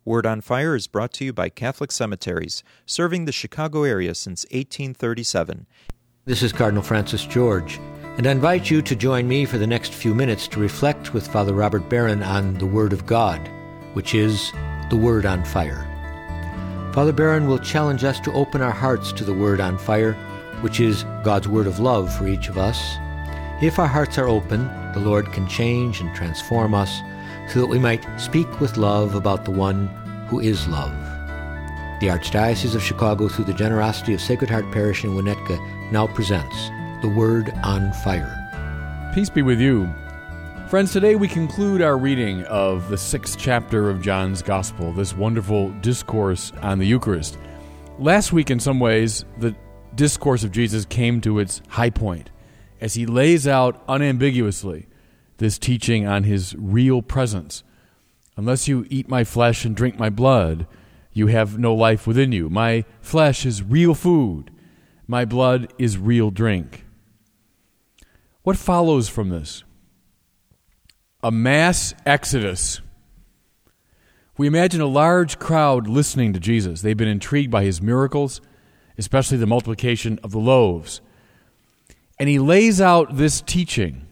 Word on Fire is brought to you by Catholic Cemeteries, serving the Chicago area since 1837. This is Cardinal Francis George, and I invite you to join me for the next few minutes to reflect with Father Robert Barron on the Word of God, which is the Word on Fire. Father Barron will challenge us to open our hearts to the Word on Fire, which is God's word of love for each of us. If our hearts are open, the Lord can change and transform us so that we might speak with love about the one who is love. The Archdiocese of Chicago, through the generosity of Sacred Heart Parish in Winnetka, now presents the Word on Fire. Peace be with you. Friends, today we conclude our reading of the 6th chapter of John's Gospel, this wonderful discourse on the Eucharist. Last week, in some ways, the discourse of Jesus came to its high point as he lays out unambiguously this teaching on his real presence. Unless you eat my flesh and drink my blood, you have no life within you. My flesh is real food. My blood is real drink. What follows from this? A mass exodus. We imagine a large crowd listening to Jesus. They've been intrigued by his miracles, especially the multiplication of the loaves. And he lays out this teaching.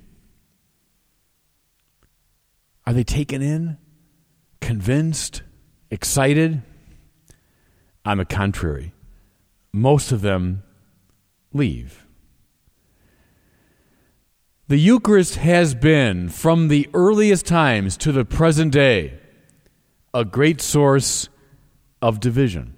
Are they taken in? Convinced? Excited? On the contrary, most of them leave. The Eucharist has been, from the earliest times to the present day, a great source of division.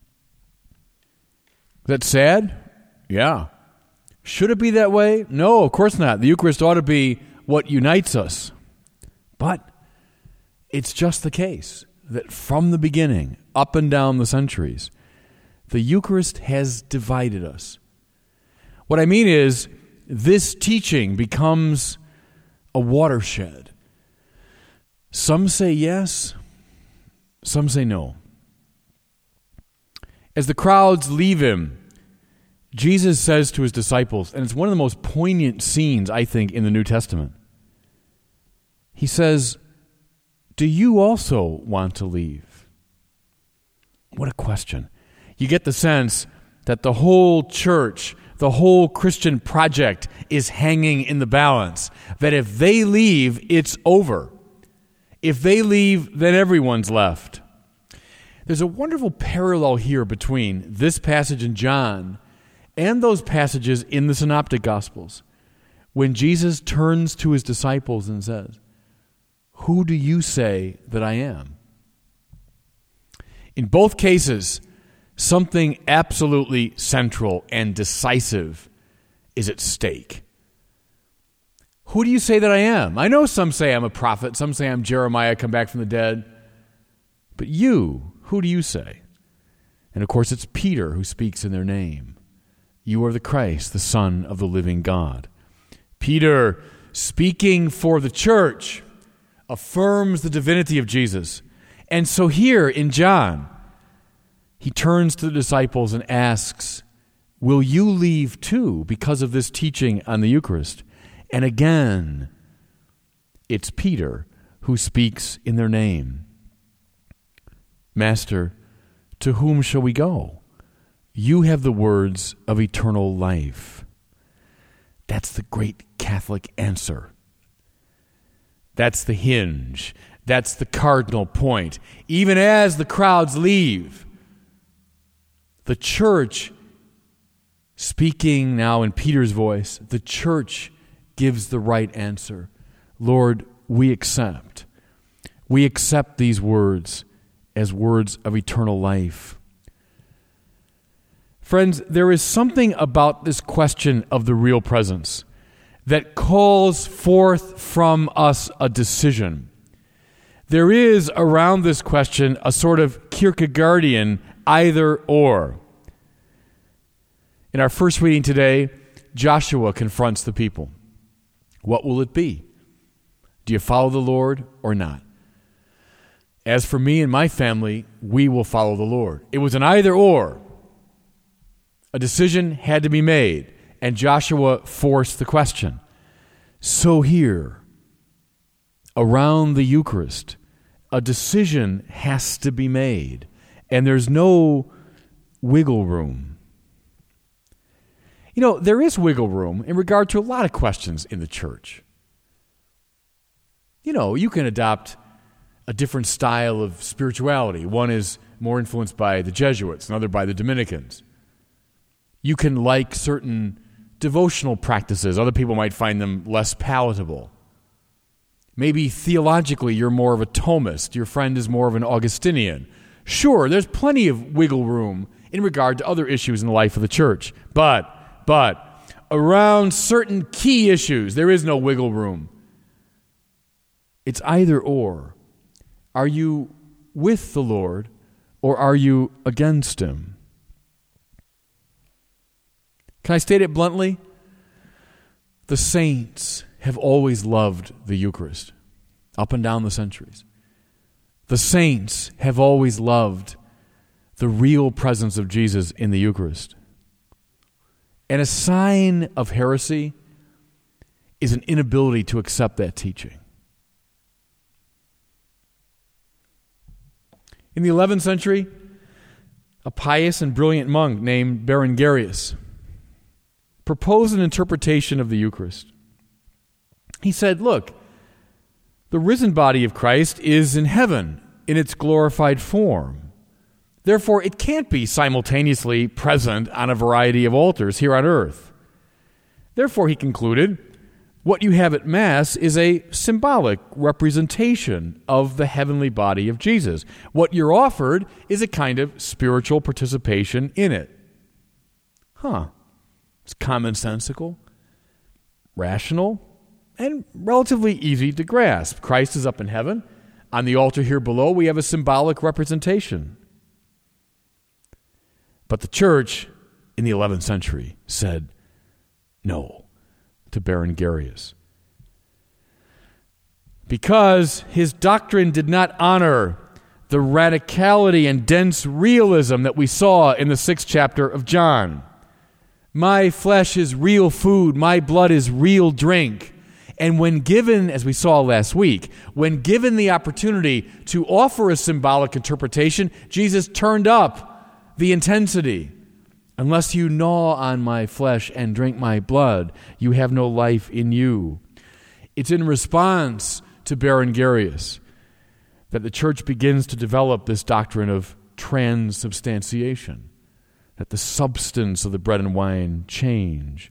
Is that sad? Yeah. Should it be that way? No, of course not. The Eucharist ought to be what unites us. But it's just the case that from the beginning, up and down the centuries, the Eucharist has divided us. What I mean is, this teaching becomes a watershed. Some say yes, some say no. As the crowds leave him, Jesus says to his disciples, and it's one of the most poignant scenes, I think, in the New Testament. He says, "Do you also want to leave?" What a question. You get the sense that the whole church, the whole Christian project is hanging in the balance. That if they leave, it's over. If they leave, then everyone's left. There's a wonderful parallel here between this passage in John and those passages in the Synoptic Gospels, when Jesus turns to his disciples and says, "Who do you say that I am?" In both cases, something absolutely central and decisive is at stake. Who do you say that I am? I know some say I'm a prophet, some say I'm Jeremiah come back from the dead. But you, who do you say? And of course it's Peter who speaks in their name. You are the Christ, the Son of the living God. Peter, speaking for the church, affirms the divinity of Jesus. And so here in John, he turns to the disciples and asks, will you leave too because of this teaching on the Eucharist? And again, it's Peter who speaks in their name. Master, to whom shall we go? You have the words of eternal life. That's the great Catholic answer. That's the hinge. That's the cardinal point. Even as the crowds leave, the church, speaking now in Peter's voice, the church gives the right answer. Lord, we accept. We accept these words as words of eternal life. Friends, there is something about this question of the real presence that calls forth from us a decision. There is around this question a sort of Kierkegaardian either or. In our first reading today, Joshua confronts the people. What will it be? Do you follow the Lord or not? As for me and my family, we will follow the Lord. It was an either or. A decision had to be made, and Joshua forced the question. So here, around the Eucharist, a decision has to be made, and there's no wiggle room. You know, there is wiggle room in regard to a lot of questions in the church. You know, you can adopt a different style of spirituality. One is more influenced by the Jesuits, another by the Dominicans. You can like certain devotional practices. Other people might find them less palatable. Maybe theologically you're more of a Thomist. Your friend is more of an Augustinian. Sure, there's plenty of wiggle room in regard to other issues in the life of the church. But around certain key issues, there is no wiggle room. It's either or. Are you with the Lord or are you against Him? Can I state it bluntly? The saints have always loved the Eucharist, up and down the centuries. The saints have always loved the real presence of Jesus in the Eucharist. And a sign of heresy is an inability to accept that teaching. In the 11th century, a pious and brilliant monk named Berengarius proposed an interpretation of the Eucharist. He said, look, the risen body of Christ is in heaven in its glorified form. Therefore, it can't be simultaneously present on a variety of altars here on earth. Therefore, he concluded, what you have at Mass is a symbolic representation of the heavenly body of Jesus. What you're offered is a kind of spiritual participation in it. It's commonsensical, rational, and relatively easy to grasp. Christ is up in heaven. On the altar here below, we have a symbolic representation. But the church in the 11th century said no to Berengarius, because his doctrine did not honor the radicality and dense realism that we saw in the 6th chapter of John. My flesh is real food, my blood is real drink. And when given, as we saw last week, when given the opportunity to offer a symbolic interpretation, Jesus turned up the intensity. Unless you gnaw on my flesh and drink my blood, you have no life in you. It's in response to Berengarius that the church begins to develop this doctrine of transubstantiation, that the substance of the bread and wine change.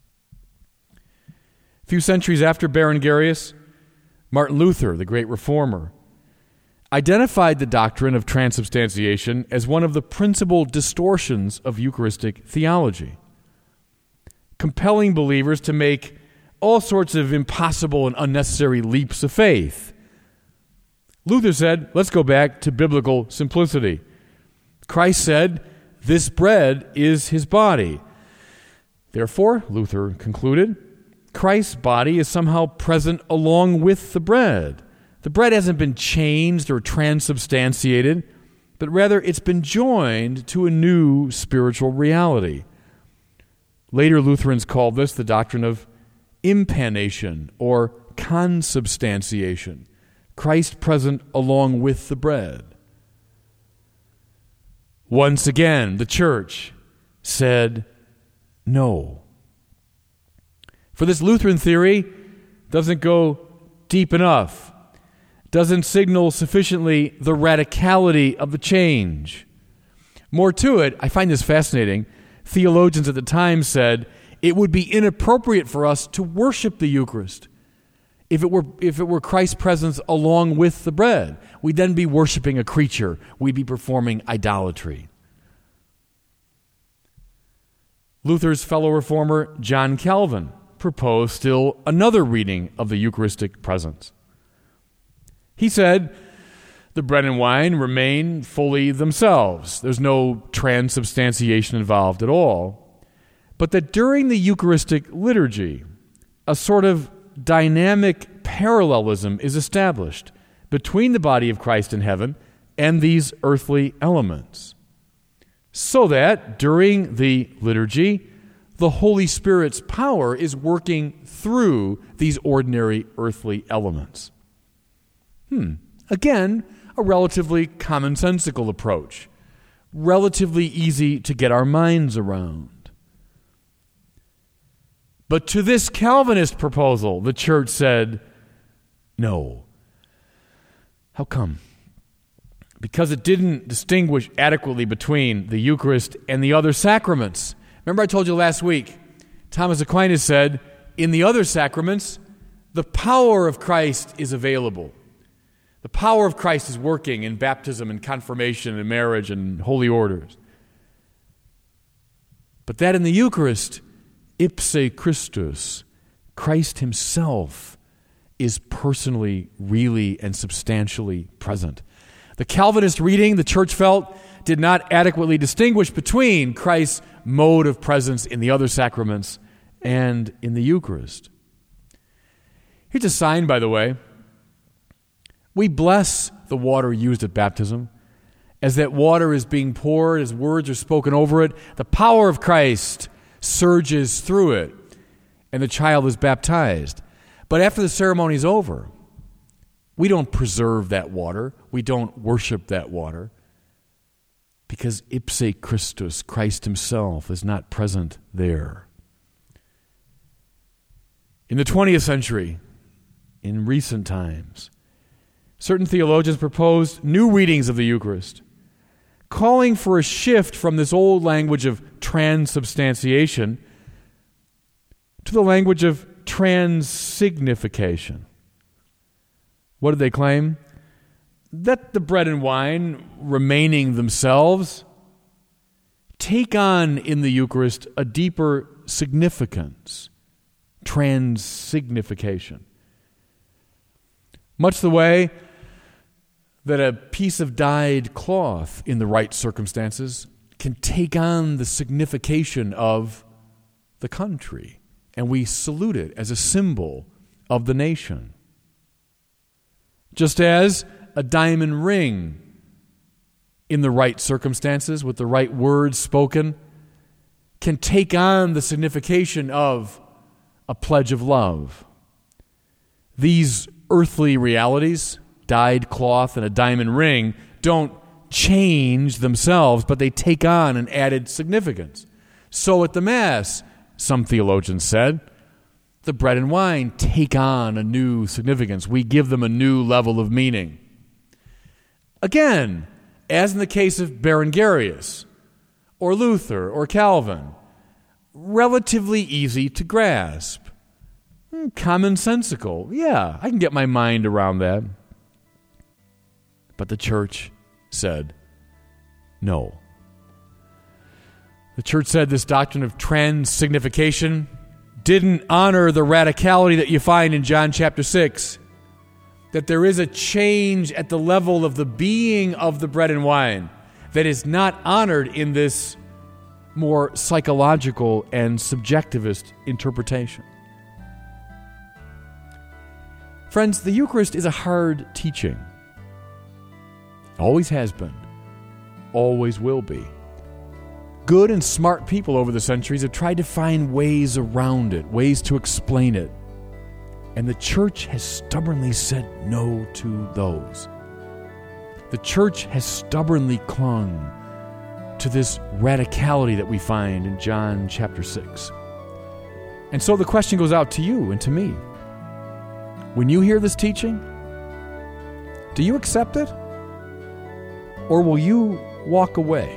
A few centuries after Berengarius, Martin Luther, the great reformer, identified the doctrine of transubstantiation as one of the principal distortions of Eucharistic theology, compelling believers to make all sorts of impossible and unnecessary leaps of faith. Luther said, let's go back to biblical simplicity. Christ said, this bread is his body. Therefore, Luther concluded, Christ's body is somehow present along with the bread. The bread hasn't been changed or transubstantiated, but rather it's been joined to a new spiritual reality. Later Lutherans called this the doctrine of impanation or consubstantiation, Christ present along with the bread. Once again, the church said no. For this Lutheran theory doesn't go deep enough, doesn't signal sufficiently the radicality of the change. More to it, I find this fascinating, theologians at the time said it would be inappropriate for us to worship the Eucharist if it were Christ's presence along with the bread. We'd then be worshiping a creature. We'd be performing idolatry. Luther's fellow reformer, John Calvin, proposed still another reading of the Eucharistic presence. He said, the bread and wine remain fully themselves. There's no transubstantiation involved at all. But that during the Eucharistic liturgy, a sort of dynamic parallelism is established between the body of Christ in heaven and these earthly elements, so that during the liturgy, the Holy Spirit's power is working through these ordinary earthly elements. Again, a relatively commonsensical approach, relatively easy to get our minds around. But to this Calvinist proposal, the church said, no. How come? Because it didn't distinguish adequately between the Eucharist and the other sacraments. Remember I told you last week, Thomas Aquinas said, in the other sacraments, the power of Christ is available. The power of Christ is working in baptism and confirmation and marriage and holy orders. But that in the Eucharist, ipse Christus, Christ himself is personally, really, and substantially present. The Calvinist reading, the church felt, did not adequately distinguish between Christ's mode of presence in the other sacraments and in the Eucharist. Here's a sign, by the way. We bless the water used at baptism. As that water is being poured, as words are spoken over it, the power of Christ surges through it, and the child is baptized. But after the ceremony is over, we don't preserve that water. We don't worship that water, because ipse Christus, Christ himself, is not present there. In the 20th century, in recent times, certain theologians proposed new readings of the Eucharist, calling for a shift from this old language of transubstantiation to the language of transsignification. What did they claim? That the bread and wine, remaining themselves, take on in the Eucharist a deeper significance, transsignification. Much the way that a piece of dyed cloth in the right circumstances can take on the signification of the country, and we salute it as a symbol of the nation. Just as a diamond ring in the right circumstances, with the right words spoken, can take on the signification of a pledge of love. These earthly realities, dyed cloth and a diamond ring, don't change themselves, but they take on an added significance. So at the Mass, some theologians said, the bread and wine take on a new significance. We give them a new level of meaning. Again, as in the case of Berengarius, or Luther, or Calvin, relatively easy to grasp. Commonsensical. Yeah, I can get my mind around that. But the church said no. The church said this doctrine of transsignification didn't honor the radicality that you find in John chapter 6, that there is a change at the level of the being of the bread and wine that is not honored in this more psychological and subjectivist interpretation. Friends, the Eucharist is a hard teaching. Always has been. Always will be. Good and smart people over the centuries have tried to find ways around it, ways to explain it. And the church has stubbornly said no to those. The church has stubbornly clung to this radicality that we find in John chapter 6. And so the question goes out to you and to me. When you hear this teaching, do you accept it? Or will you walk away?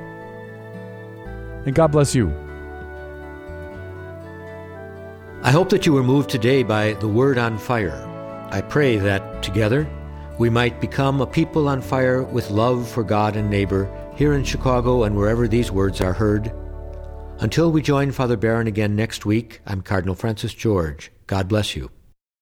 And God bless you. I hope that you were moved today by the Word on Fire. I pray that together we might become a people on fire with love for God and neighbor here in Chicago and wherever these words are heard. Until we join Father Barron again next week, I'm Cardinal Francis George. God bless you.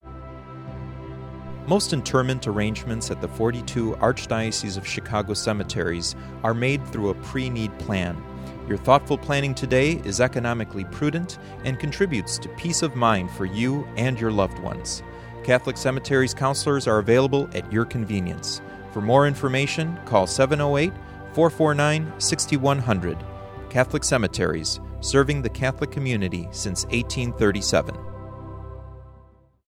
Most interment arrangements at the 42 Archdiocese of Chicago cemeteries are made through a pre-need plan. Your thoughtful planning today is economically prudent and contributes to peace of mind for you and your loved ones. Catholic Cemeteries counselors are available at your convenience. For more information, call 708-449-6100. Catholic Cemeteries, serving the Catholic community since 1837.